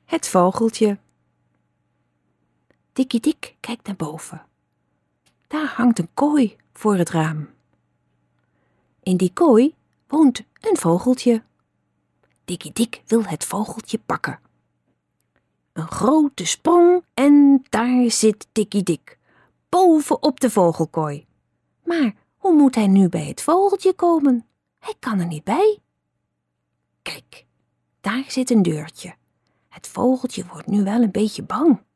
Het vogeltje. Dikkie Dik kijkt naar boven. Daar hangt een kooi voor het raam. In die kooi woont een vogeltje. Dikkie Dik wil het vogeltje pakken. Een grote sprong en daar zit Dikkie Dik, boven op de vogelkooi. Maar hoe moet hij nu bij het vogeltje komen? Hij kan er niet bij. Kijk, daar zit een deurtje. Het vogeltje wordt nu wel een beetje bang.